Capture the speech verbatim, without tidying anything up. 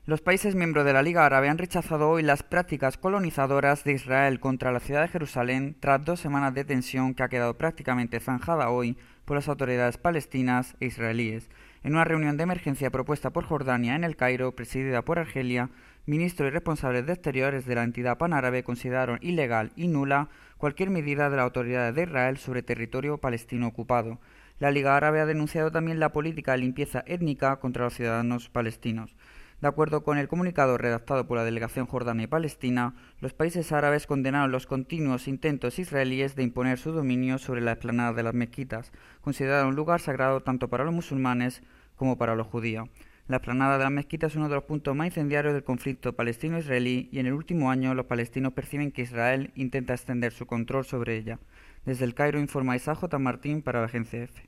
Los países miembros de la Liga Árabe han rechazado hoy las prácticas colonizadoras de Israel contra la ciudad de Jerusalén tras dos semanas de tensión que ha quedado prácticamente zanjada hoy por las autoridades palestinas e israelíes. En una reunión de emergencia propuesta por Jordania en El Cairo, presidida por Argelia, ministros y responsables de exteriores de la entidad panárabe consideraron ilegal y nula cualquier medida de las autoridades de Israel sobre territorio palestino ocupado. La Liga Árabe ha denunciado también la política de limpieza étnica contra los ciudadanos palestinos. De acuerdo con el comunicado redactado por la delegación jordana y palestina, los países árabes condenaron los continuos intentos israelíes de imponer su dominio sobre la explanada de las mezquitas, considerada un lugar sagrado tanto para los musulmanes como para los judíos. La explanada de las mezquitas es uno de los puntos más incendiarios del conflicto palestino-israelí y en el último año los palestinos perciben que Israel intenta extender su control sobre ella. Desde El Cairo informa Isa J. Martín para la Agencia Efe.